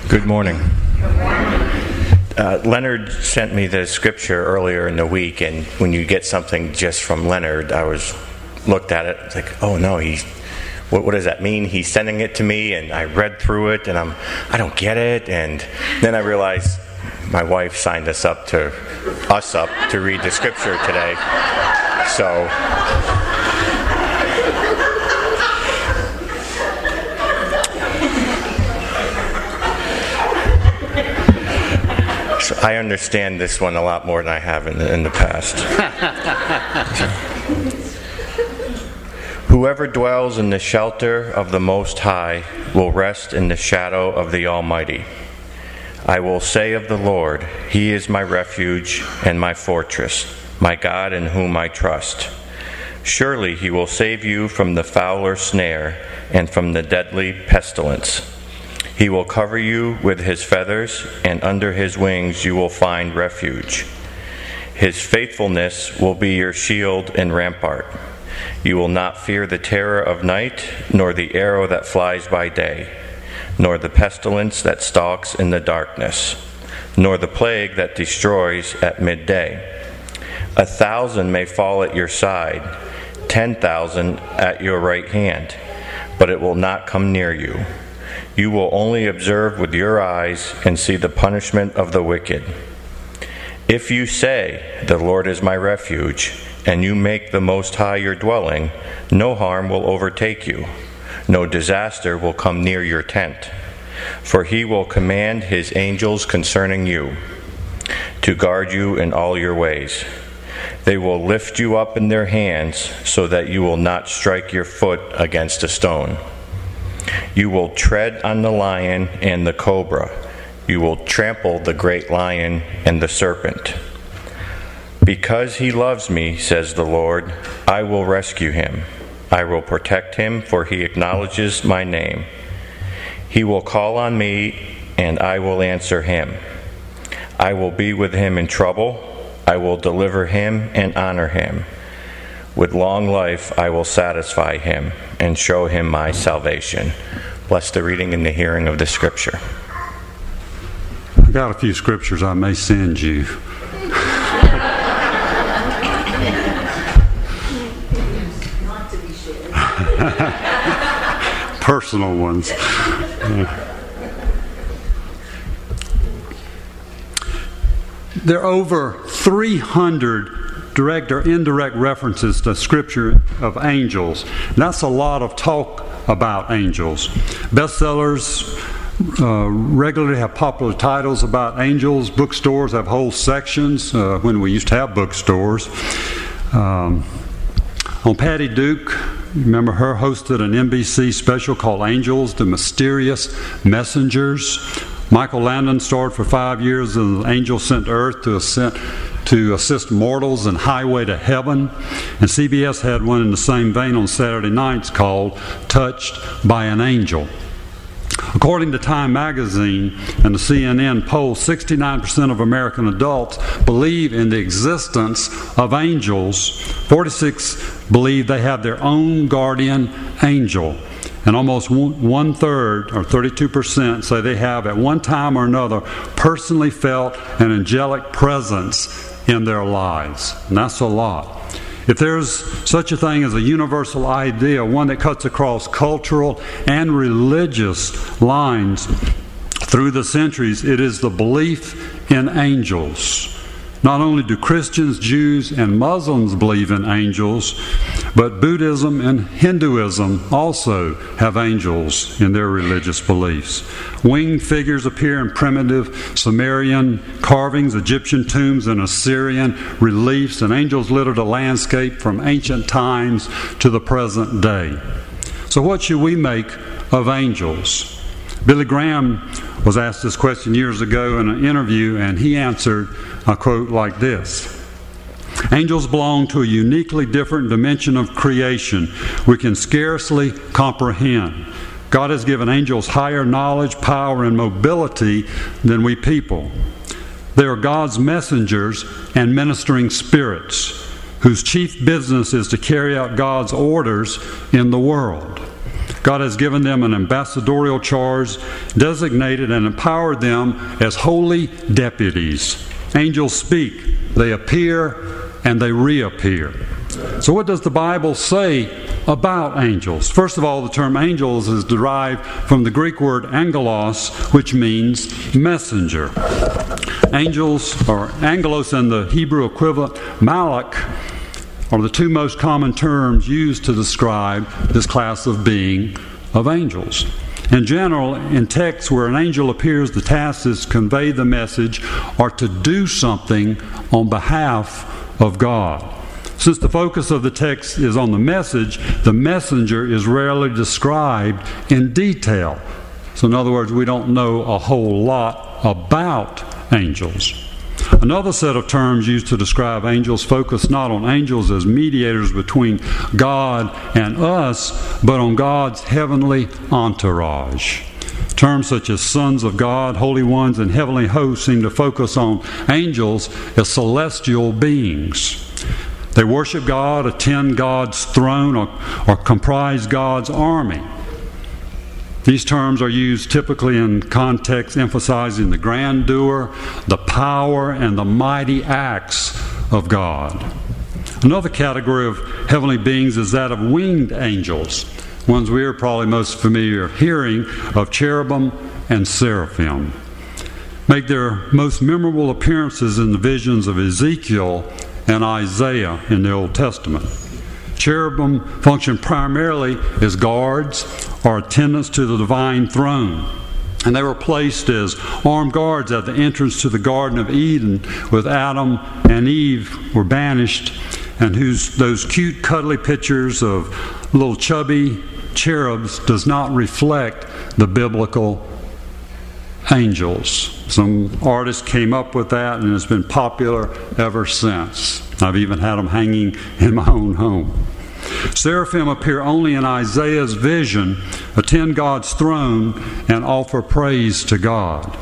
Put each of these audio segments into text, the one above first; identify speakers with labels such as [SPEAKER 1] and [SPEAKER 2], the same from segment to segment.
[SPEAKER 1] Good morning. Leonard sent me the scripture earlier in the week, and when you get something just from Leonard, I looked at it, it's like, oh no, what does that mean? He's sending it to me, and I read through it, and I don't get it, and then I realized my wife signed us up to read the scripture today, so I understand this one a lot more than I have in the past. Whoever dwells in the shelter of the Most High will rest in the shadow of the Almighty. I will say of the Lord, He is my refuge and my fortress, my God in whom I trust. Surely He will save you from the fowler's snare and from the deadly pestilence. He will cover you with His feathers, and under His wings you will find refuge. His faithfulness will be your shield and rampart. You will not fear the terror of night, nor the arrow that flies by day, nor the pestilence that stalks in the darkness, nor the plague that destroys at midday. 1,000 may fall at your side, 10,000 at your right hand, but it will not come near you. You will only observe with your eyes and see the punishment of the wicked. If you say, the Lord is my refuge, and you make the Most High your dwelling, no harm will overtake you. No disaster will come near your tent. For He will command His angels concerning you, to guard you in all your ways. They will lift you up in their hands, so that you will not strike your foot against a stone. You will tread on the lion and the cobra. You will trample the great lion and the serpent. Because He loves me, says the Lord, I will rescue Him. I will protect Him, for He acknowledges my name. He will call on me, and I will answer Him. I will be with him in trouble. I will deliver him and honor him. With long life I will satisfy him and show him my salvation. Bless the reading and the hearing of the scripture.
[SPEAKER 2] I got a few scriptures I may send you. Personal ones. There are over 300 direct or indirect references to Scripture of angels. And that's a lot of talk about angels. Bestsellers regularly have popular titles about angels. Bookstores have whole sections when we used to have bookstores. On Patty Duke, remember her, hosted an NBC special called Angels, the Mysterious Messengers. Michael Landon starred for 5 years as an angel sent to earth to assist mortals in Highway to Heaven. And CBS had one in the same vein on Saturday nights called Touched by an Angel. According to Time magazine and the CNN poll, 69% of American adults believe in the existence of angels. 46% believe they have their own guardian angel. And almost one-third, or 32%, say they have at one time or another personally felt an angelic presence in their lives. And that's a lot. If there's such a thing as a universal idea, one that cuts across cultural and religious lines through the centuries, it is the belief in angels. Not only do Christians, Jews, and Muslims believe in angels, but Buddhism and Hinduism also have angels in their religious beliefs. Winged figures appear in primitive Sumerian carvings, Egyptian tombs, and Assyrian reliefs, and angels litter the landscape from ancient times to the present day. So what should we make of angels? Billy Graham was asked this question years ago in an interview, and he answered, I quote, like this: "Angels belong to a uniquely different dimension of creation we can scarcely comprehend. God has given angels higher knowledge, power, and mobility than we people. They are God's messengers and ministering spirits, whose chief business is to carry out God's orders in the world. God has given them an ambassadorial charge, designated and empowered them as holy deputies. Angels speak, they appear, and they reappear. So what does the Bible say about angels? First of all, the term angels is derived from the Greek word angelos, which means messenger. Angels, or angelos and the Hebrew equivalent malach, are the two most common terms used to describe this class of being of angels. In general, in texts where an angel appears, the task is to convey the message or to do something on behalf of God. Since the focus of the text is on the message, the messenger is rarely described in detail. So in other words, we don't know a whole lot about angels. Another set of terms used to describe angels focus not on angels as mediators between God and us, but on God's heavenly entourage. Terms such as sons of God, holy ones, and heavenly hosts seem to focus on angels as celestial beings. They worship God, attend God's throne, or comprise God's army. These terms are used typically in context emphasizing the grandeur, the power, and the mighty acts of God. Another category of heavenly beings is that of winged angels, ones we are probably most familiar hearing of cherubim and seraphim. Make their most memorable appearances in the visions of Ezekiel and Isaiah in the Old Testament. Cherubim function primarily as guards or attendants to the divine throne. And they were placed as armed guards at the entrance to the Garden of Eden, with Adam and Eve were banished, and those cute, cuddly pictures of little chubby cherubs does not reflect the biblical angels. Some artists came up with that, and it's been popular ever since. I've even had them hanging in my own home. Seraphim appear only in Isaiah's vision, attend God's throne, and offer praise to God.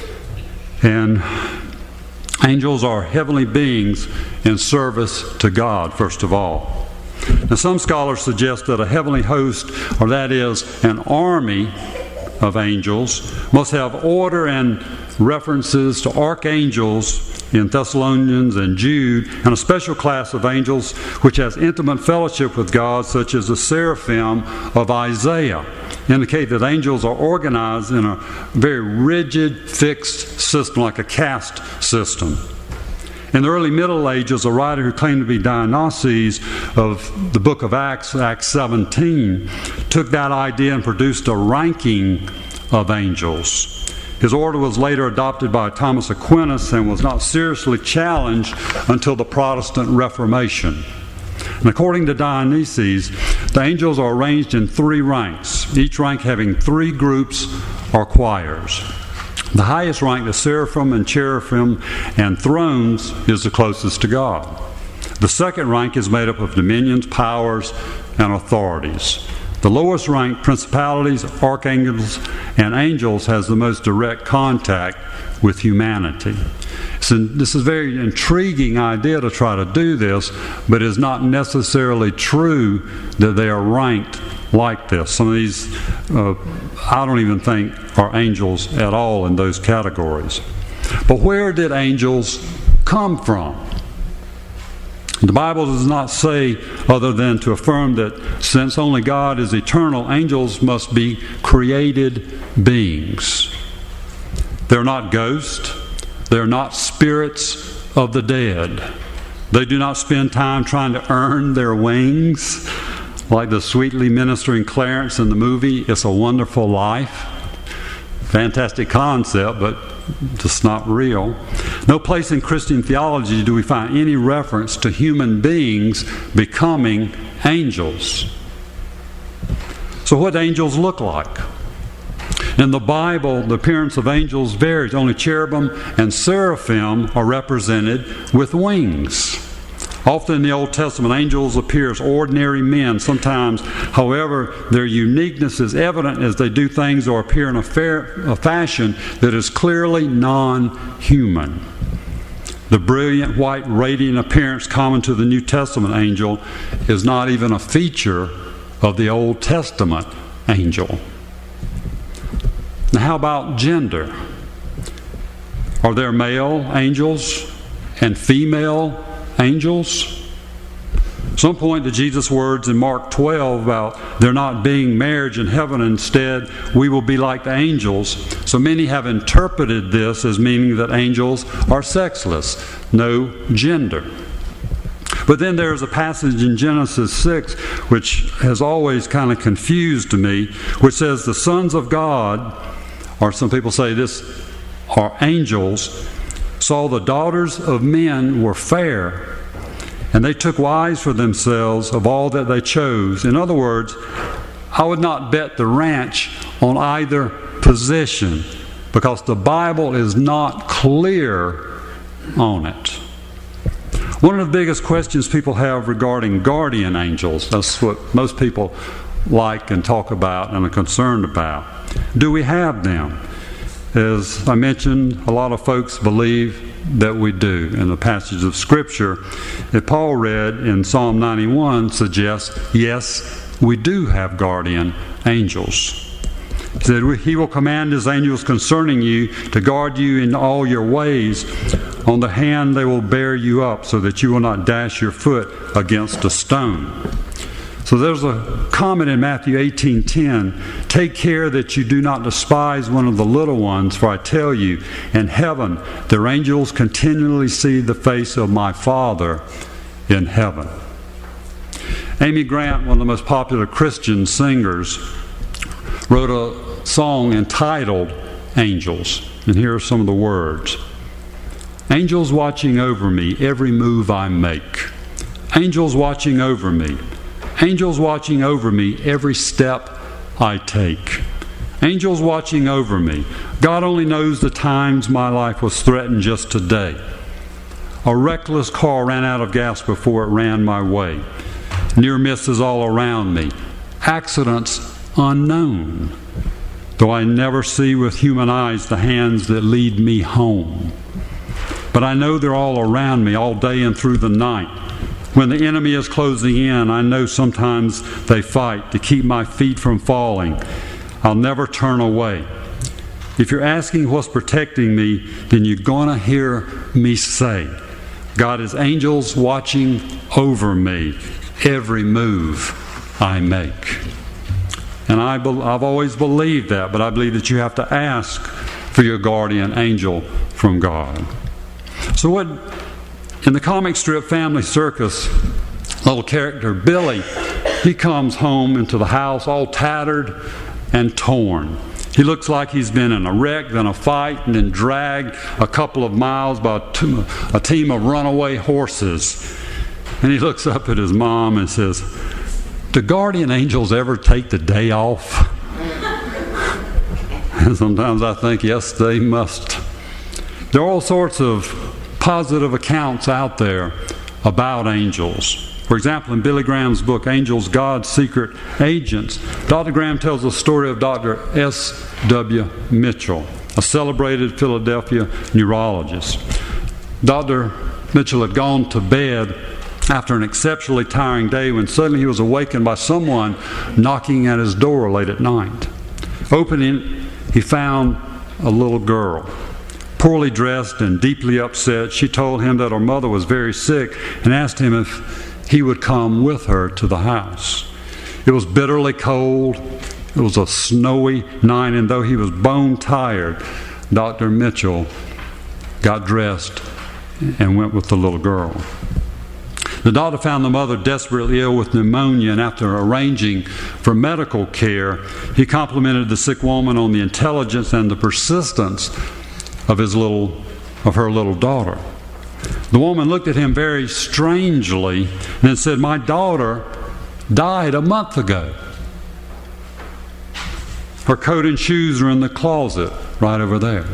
[SPEAKER 2] And angels are heavenly beings in service to God, first of all. Now, some scholars suggest that a heavenly host, or that is, an army of angels, must have order and references to archangels in Thessalonians and Jude, and a special class of angels which has intimate fellowship with God, such as the seraphim of Isaiah, indicate that angels are organized in a very rigid, fixed system, like a caste system. In the early Middle Ages, a writer who claimed to be Dionysius of the book of Acts, Acts 17, took that idea and produced a ranking of angels. His order was later adopted by Thomas Aquinas and was not seriously challenged until the Protestant Reformation. And according to Dionysius, the angels are arranged in 3 ranks, each rank having 3 groups or choirs. The highest rank, the seraphim and cherubim and thrones, is the closest to God. The second rank is made up of dominions, powers, and authorities. The lowest rank, principalities, archangels, and angels, has the most direct contact with humanity. So this is a very intriguing idea to try to do this, but it's not necessarily true that they are ranked like this. Some of these, I don't even think, are angels at all in those categories. But where did angels come from? The Bible does not say other than to affirm that since only God is eternal, angels must be created beings. They're not ghosts. They're not spirits of the dead. They do not spend time trying to earn their wings like the sweetly ministering Clarence in the movie It's a Wonderful Life. Fantastic concept, but just not real. No place in Christian theology do we find any reference to human beings becoming angels. So what do angels look like? In the Bible, the appearance of angels varies. Only cherubim and seraphim are represented with wings. Often in the Old Testament, angels appear as ordinary men. Sometimes, however, their uniqueness is evident as they do things or appear in a fashion that is clearly non-human. The brilliant, white, radiant appearance common to the New Testament angel is not even a feature of the Old Testament angel. Now, how about gender? Are there male angels and female angels? Some point to Jesus' words in Mark 12 about there not being marriage in heaven. Instead, we will be like the angels. So many have interpreted this as meaning that angels are sexless, no gender. But then there's a passage in Genesis 6 which has always kind of confused me, which says the sons of God, or some people say this are angels, saw the daughters of men were fair, and they took wives for themselves of all that they chose. In other words, I would not bet the ranch on either position because the Bible is not clear on it. One of the biggest questions people have regarding guardian angels, that's what most people like and talk about and are concerned about. Do we have them? As I mentioned, a lot of folks believe that we do. And the passage of Scripture that Paul read in Psalm 91 suggests, yes, we do have guardian angels. He said, He will command His angels concerning you to guard you in all your ways. On the hand they will bear you up so that you will not dash your foot against a stone. So there's a comment in Matthew 18:10, take care that you do not despise one of the little ones, for I tell you, in heaven their angels continually see the face of my Father in heaven. Amy Grant, one of the most popular Christian singers, wrote a song entitled Angels. And here are some of the words. Angels watching over me every move I make. Angels watching over me. Angels watching over me every step I take. Angels watching over me. God only knows the times my life was threatened just today. A reckless car ran out of gas before it ran my way. Near misses all around me. Accidents unknown. Though I never see with human eyes the hands that lead me home. But I know they're all around me all day and through the night. When the enemy is closing in, I know sometimes they fight to keep my feet from falling. I'll never turn away. If you're asking what's protecting me, then you're going to hear me say, God is angels watching over me every move I make. And I've always believed that, but I believe that you have to ask for your guardian angel from God. So in the comic strip Family Circus, little character Billy, he comes home into the house all tattered and torn. He looks like he's been in a wreck, then a fight, and then dragged a couple of miles by a team of runaway horses. And he looks up at his mom and says, do guardian angels ever take the day off? And sometimes I think, yes, they must. There are all sorts of positive accounts out there about angels. For example, in Billy Graham's book, Angels, God's Secret Agents, Dr. Graham tells the story of Dr. S.W. Mitchell, a celebrated Philadelphia neurologist. Dr. Mitchell had gone to bed after an exceptionally tiring day when suddenly he was awakened by someone knocking at his door late at night. Opening, he found a little girl. Poorly dressed and deeply upset, she told him that her mother was very sick and asked him if he would come with her to the house. It was bitterly cold. It was a snowy night, and though he was bone tired, Dr. Mitchell got dressed and went with the little girl. The doctor found the mother desperately ill with pneumonia, and after arranging for medical care, he complimented the sick woman on the intelligence and the persistence of her little daughter. The woman looked at him very strangely and then said, my daughter died a month ago. Her coat and shoes are in the closet right over there.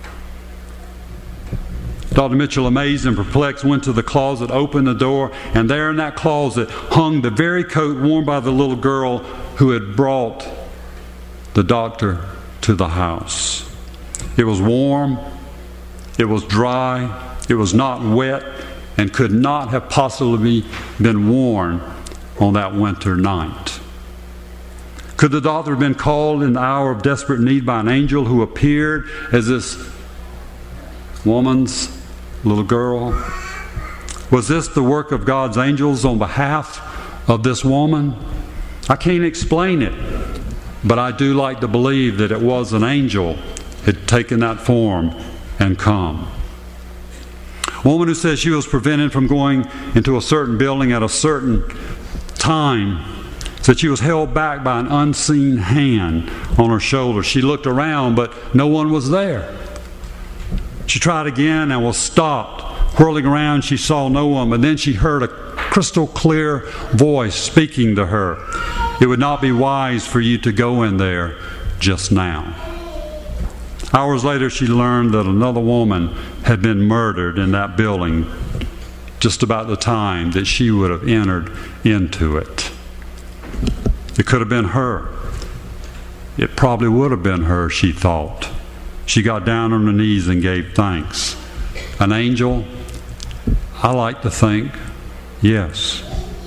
[SPEAKER 2] Dr. Mitchell, amazed and perplexed, went to the closet, opened the door, and there in that closet hung the very coat worn by the little girl who had brought the doctor to the house. It was warm, it was dry, it was not wet, and could not have possibly been worn on that winter night. Could the doctor have been called in the hour of desperate need by an angel who appeared as this woman's little girl? Was this the work of God's angels on behalf of this woman? I can't explain it, but I do like to believe that it was an angel had taken that form and come. A woman who says she was prevented from going into a certain building at a certain time, said she was held back by an unseen hand on her shoulder. She looked around, but no one was there. She tried again and was stopped. Whirling around, she saw no one, but then she heard a crystal clear voice speaking to her. It would not be wise for you to go in there just now. Hours later, she learned that another woman had been murdered in that building just about the time that she would have entered into it. It could have been her. It probably would have been her, she thought. She got down on her knees and gave thanks. An angel? I like to think, yes.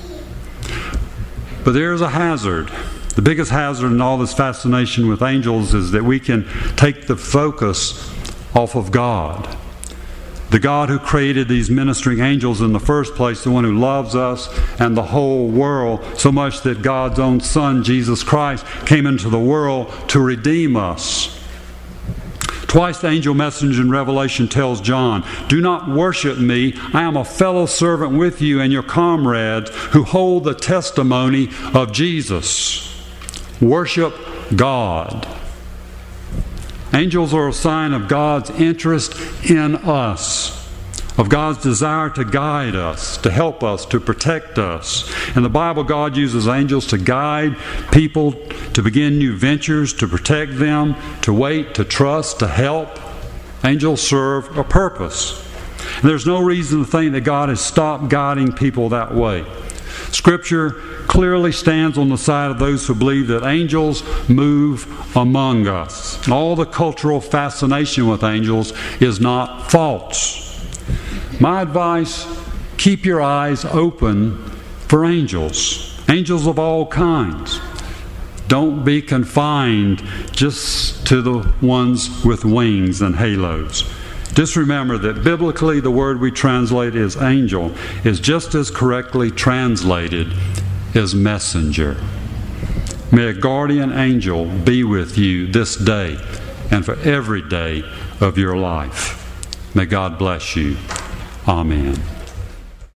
[SPEAKER 2] But there's a hazard. The biggest hazard in all this fascination with angels is that we can take the focus off of God. The God who created these ministering angels in the first place, the one who loves us and the whole world, so much that God's own Son, Jesus Christ, came into the world to redeem us. Twice the angel messenger in Revelation tells John, "Do not worship me. I am a fellow servant with you and your comrades who hold the testimony of Jesus." Worship God. Angels are a sign of God's interest in us, of God's desire to guide us, to help us, to protect us. In the Bible, God uses angels to guide people to begin new ventures, to protect them, to wait, to trust, to help. Angels serve a purpose. And there's no reason to think that God has stopped guiding people that way. Scripture clearly stands on the side of those who believe that angels move among us. And all the cultural fascination with angels is not false. My advice, keep your eyes open for angels. Angels of all kinds. Don't be confined just to the ones with wings and halos. Just remember that biblically the word we translate as angel is just as correctly translated as messenger. May a guardian angel be with you this day and for every day of your life. May God bless you. Amen.